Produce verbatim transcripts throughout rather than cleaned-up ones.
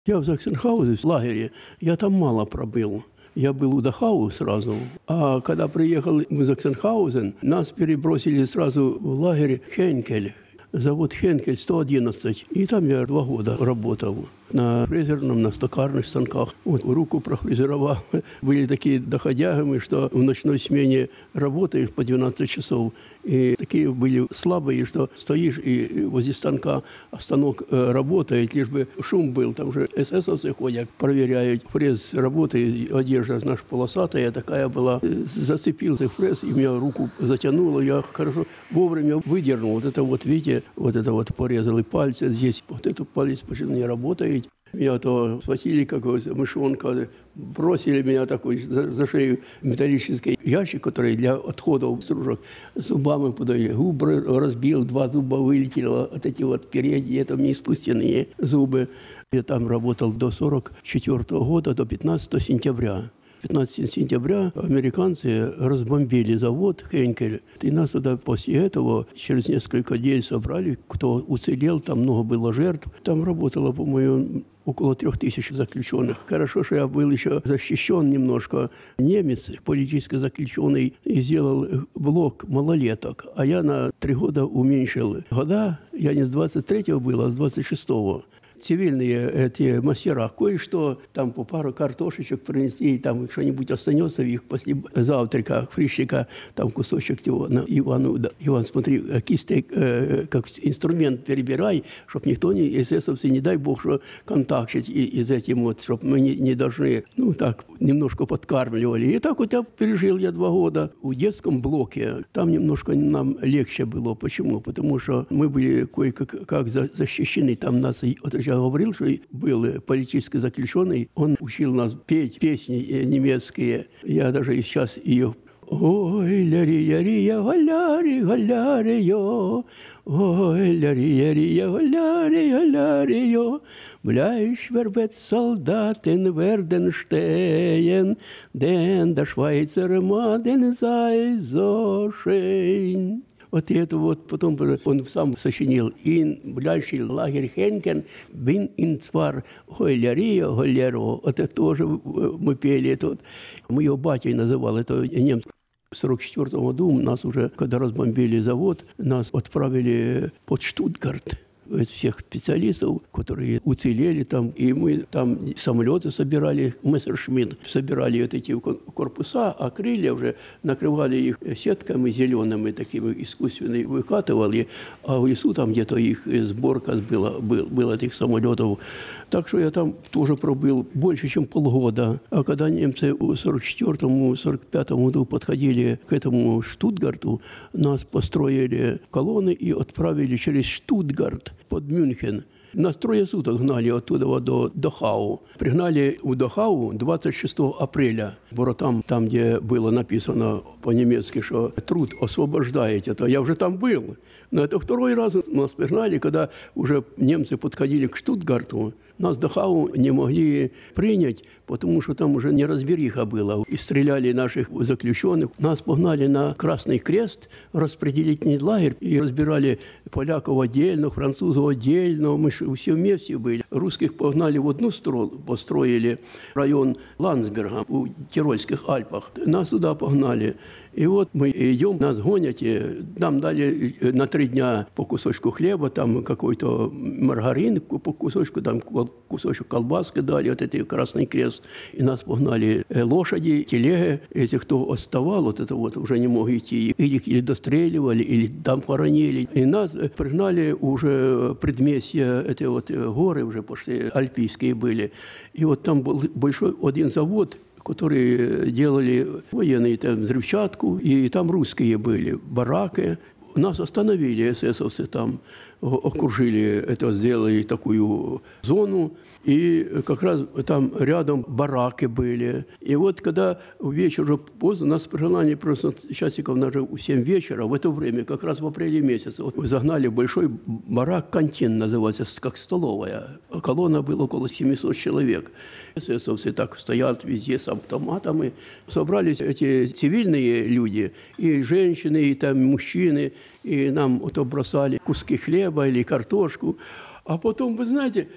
Я в Заксенхаузе, в лагере, я там мало пробыл. Я был у Дахау сразу, а когда приехал в Заксенхаузен, нас перебросили сразу в лагерь Хенкель, завод Хенкель сто одиннадцать. И там я два года работал на фрезерном, на стокарных станках. Вот, руку профрезеровал. Были такие доходягами, что в ночной смене работаешь по двенадцать часов. И такие были слабые, что стоишь и возле станка, а станок работает, лишь бы шум был. Там же эсэсовцы ходят, проверяют фрез работает, одежда наша полосатая такая была. Зацепился фрез, и меня руку затянуло. Я хорошо вовремя выдернул. Вот это вот, видите, вот это вот порезал и пальцы здесь. Вот этот палец почему не работает. Меня то схватили, как мышонка, бросили меня такой за, за шею металлический ящик, который для отходов стружек, зубами подали. Губы разбил, два зуба вылетело, вот эти вот передние, это мне искусственные зубы. Я там работал до сорок четвёртого года, до пятнадцатого сентября. пятнадцатого сентября американцы разбомбили завод Хенкель. И нас туда после этого через несколько дней собрали, кто уцелел, там много было жертв. Там работало, по-моему, около трех тысяч заключенных. Хорошо, что я был еще защищен немножко. Немец, политически заключенный, сделал блок малолеток, а я на три года уменьшил года. Я не с двадцать третьего был, а с двадцать шестого. Цивильные эти мастера, кое-что, там по пару картошечек принесли, там что-нибудь останется в их после завтрака, фрищика, там кусочек его. На Ивану, да, Иван, смотри, кистей, э, как инструмент перебирай, чтобы никто, не, эсэсовцы, не дай бог, что контактить и, и с этим вот, чтобы мы не, не должны, ну так, немножко подкармливали. И так вот я пережил я два года в детском блоке. Там немножко нам легче было. Почему? Потому что мы были кое-как как защищены. Там нас, вот я говорил, что был политически заключенный, он учил нас петь песни немецкие. Я даже и сейчас ее... Ой, ля-ри-я-ри-я, галяри, галяри-йо, ой, ля-ри-я-ри-я, галяри, галяри-йо, бляйш вербет солдатен верденштейн, ден да швайцер маден зайзошейн. Вот это вот потом он сам сочинил. «Ин ближайший лагерь Хенкен, бин ин цвар гойлярия, голяро». Это тоже мы пели. Это вот. Мы его батей называли, это немцы. В сорок четвёртом году нас уже, когда разбомбили завод, нас отправили под Штутгарт. Всех специалистов, которые уцелели там. И мы там самолеты собирали, Мессершмитт, собирали вот эти корпуса, а крылья уже накрывали их сетками зелеными, такими искусственными, выкатывали, а в лесу там где-то их сборка была, был, был этих самолетов. Так что я там тоже пробыл больше, чем полгода. А когда немцы в сорок четвёртом — сорок пятом году подходили к этому Штутгарту, нас построили колонны и отправили через Штутгарт под Мюнхен. Нас трое суток гнали оттуда до Дахау. Пригнали у Дахау двадцать шестого апреля. Воротам, там, где было написано по-немецки, что труд освобождает это. Я уже там был. Но это второй раз нас пригнали, когда уже немцы подходили к Штутгарту. Нас Дахау не могли принять, потому что там уже неразбериха была. И стреляли наших заключенных. Нас погнали на Красный Крест, распределительный лагерь, и разбирали поляков отдельно, французов отдельно. Мы все вместе были. Русских погнали в одну сторону, построили район Ландсберга в Тирольских Альпах. Нас туда погнали. И вот мы идем, нас гонят, и нам дали на три дня по кусочку хлеба, там какой-то маргарин по кусочку, там кусочек колбаски дали, вот это Красный Крест. И нас погнали лошади, телеги. Эти, кто оставал, вот это вот уже не мог идти, их или достреливали, или там хоронили. И нас пригнали уже предместья, эти вот горы уже почти альпийские были. И вот там был большой один завод, которые делали военные там взрывчатку, и там русские были, бараки. Нас остановили эсэсовцы там, окружили это, сделали такую зону, и как раз там рядом бараки были. И вот когда вечер уже поздно, нас пригнали просто часиков на семь вечера, в это время, как раз в апреле месяце, вот загнали большой барак, кантин называется, как столовая. Колонна была около семисот человек. Эсэсовцы так стоят везде с автоматами. Собрались эти цивильные люди, и женщины, и там мужчины, и нам вот бросали куски хлеба или картошку. А потом, вы знаете,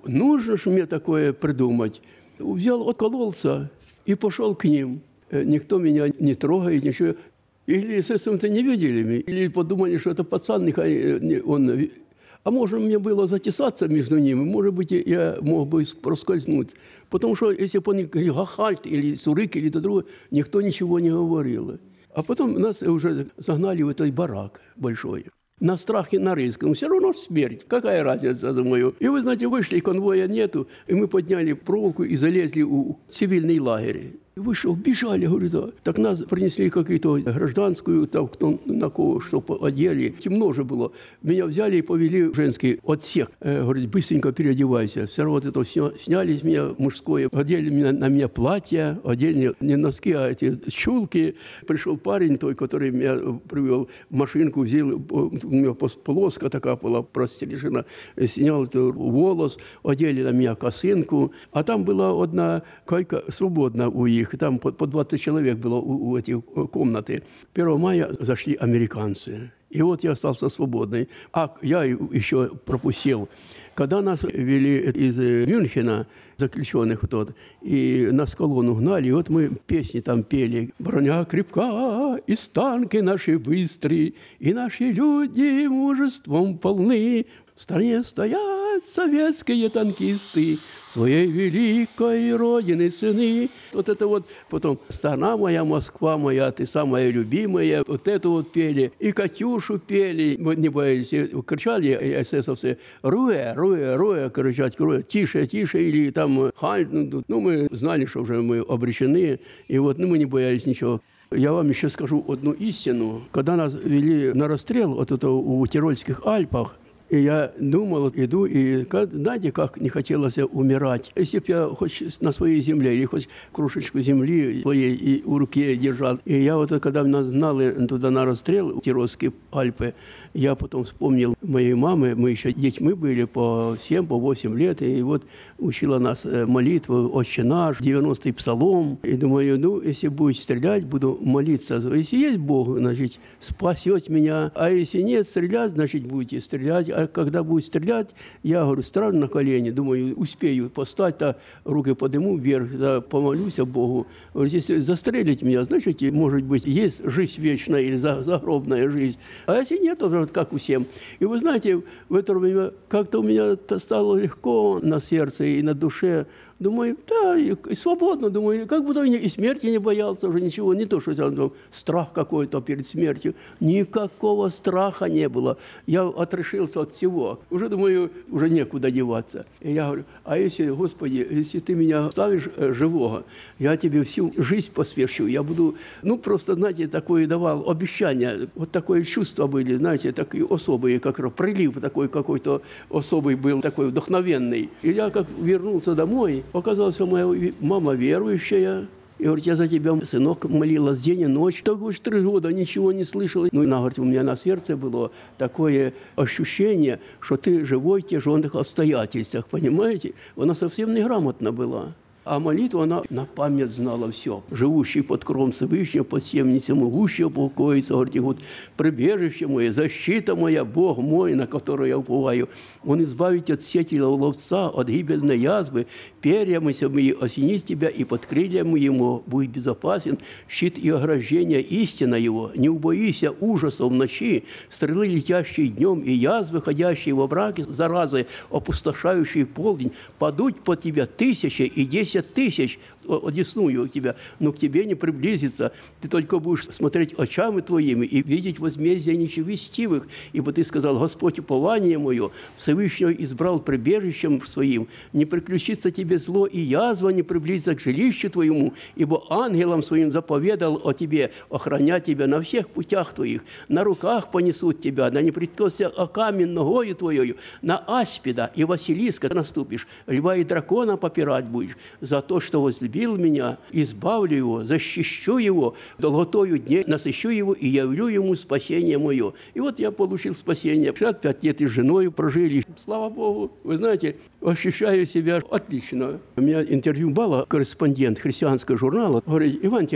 нужно же мне такое придумать. Взял, откололся и пошел к ним. Никто меня не трогает, ничего. Или, естественно, не видели меня, или подумали, что это пацан, он... А может, мне было затесаться между ними, может быть, я мог бы проскользнуть. Потому что если бы они говорили «гахальт» или «сурык» или то другое, никто ничего не говорил. А потом нас уже загнали в этот барак большой. На страх и на риск. Но все равно смерть. Какая разница, думаю. И вы знаете, вышли, конвоя нету, и мы подняли проволоку и залезли в цивильный лагерь. Вышел, бежали, говорю, да. Так нас принесли какую-то гражданскую, там, кто на кого что одели. Темно же было. Меня взяли и повели в женский отсек. Э, говорит, быстренько переодевайся. Все равно вот это сняли с меня мужское. Одели меня, на меня платье, одели не носки, а эти чулки. Пришел парень той, который меня привел в машинку, взял, у меня полоска такая была прострижена, снял этот волос, одели на меня косынку. А там была одна койка свободна у них. Там по двадцать человек было у, у этих комнаты. первого мая зашли американцы. И вот я остался свободный. А я еще пропустил. Когда нас вели из Мюнхена, заключенных тот, и нас в колонну гнали, и вот мы песни там пели. «Броня крепка, и станки наши быстрые, и наши люди мужеством полны. В стране стоят советские танкисты, своей великой Родины сыны». Вот это вот потом «Страна моя, Москва моя, ты самая любимая». Вот это вот пели. И «Катюшу» пели. Мы не боялись. Кричали эсэсовцы «Руэ, руэ, руэ», кричать «Руэ», «Тише, тише», или там «Халь». Ну, мы знали, что уже мы обречены. И вот ну, мы не боялись ничего. Я вам еще скажу одну истину. Когда нас вели на расстрел вот это у Тирольских Альпах, и я думал, иду, и знаете, как не хотелось умирать. Если бы я хоть на своей земле, или хоть кружечку земли своей и в руке держал. И я вот, когда нас знали туда на расстрел, в Тирольские Альпы, я потом вспомнил моей мамы, мы еще детьми были по семь, по восемь лет, и вот учила нас молитву «Отче наш», девяностый псалом. И думаю, ну, если будет стрелять, буду молиться. Если есть Бог, значит, спасет меня. А если нет, стрелять, значит, будете стрелять. А когда будет стрелять, я, говорю, стану на колени, думаю, успею постать-то, руки подниму вверх, да, помолюсь Богу. Говорю, если застрелить меня, значит, может быть, есть жизнь вечная или загробная жизнь. А если нет, то вот как у всем. И вы знаете, в это время как-то у меня стало легко на сердце и на душе. Думаю, да, и свободно, думаю, как будто и смерти не боялся уже ничего, не то, что там, страх какой-то перед смертью. Никакого страха не было. Я отрешился от всего. Уже, думаю, уже некуда деваться. И я говорю, а если, Господи, если ты меня оставишь живого, я тебе всю жизнь посвящу, я буду, ну, просто, знаете, такое давал обещание, вот такое чувство были, знаете, такие особые, как прилив такой какой-то особый был, такой вдохновенный. И я как вернулся домой, оказалась моя мама верующая. И говорит, я за тебя, сынок, молилась день и ночь. Так уж три года ничего не слышала. Ну, и она говорит, у меня на сердце было такое ощущение, что ты живой в тяжелых обстоятельствах, понимаете? Она совсем неграмотна была. А молитву она на память знала все. «Живущий под кровом Всевышнего, под семницей могущего покоится». Говорит, вот прибежище мое, защита моя, Бог мой, на который я уповаю. Он избавит от сети ловца, от гибельной язвы. Перьями мои осенит тебя, и под крыльями ему будет безопасен. Щит и ограждение истина его. Не убоися ужаса в ночи, стрелы, летящие днем, и язвы, ходящие во мраке, заразы, опустошающие полдень. Падут по тебя тысячи и десять тысяч одесную у тебя, но к тебе не приблизится. Ты только будешь смотреть очами твоими и видеть возмездие нечестивых. Ибо ты сказал, Господь, упование мое, Всевышнего избрал прибежищем своим. Не приключится тебе зло, и язва не приблизится к жилищу твоему, ибо ангелам своим заповедал о тебе, охранять тебя на всех путях твоих. На руках понесут тебя, да не приткнется о камень ногою твоею, на аспида и Василиска наступишь, льва и дракона попирать будешь. За то, что возлюбил меня, избавлю его, защищу его, долготою дней насыщу его и явлю ему спасение мое. И вот я получил спасение. шестьдесят пять лет и с женой прожили. Слава Богу, вы знаете, ощущаю себя отлично. У меня интервью было, корреспондент христианского журнала, говорит, Иван Терентьевич,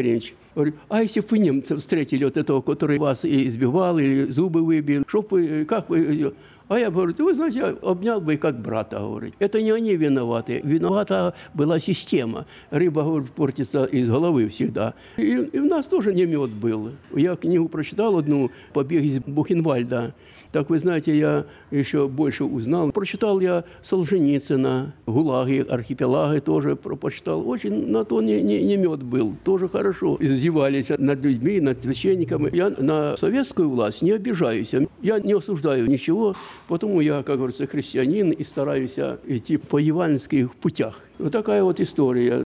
Говорю, а если бы вы немцев встретили, вот этого, который вас и избивал, или зубы выбил, что вы, как вы... А я говорю, вы знаете, я обнял бы как брата, говорит. Это не они виноваты, виновата была система. Рыба, говорит, портится из головы всегда. И, и у нас тоже не мед был. Я книгу прочитал одну «Побег из Бухенвальда». Так, вы знаете, я еще больше узнал. Прочитал я Солженицына, «ГУЛАГи», «Архипелаги» тоже прочитал. Очень на то не, не, не мед был, тоже хорошо. Издевались над людьми, над священниками. Я на советскую власть не обижаюсь. Я не осуждаю ничего, потому я, как говорится, христианин и стараюсь идти по евангельских путях. Вот такая вот история.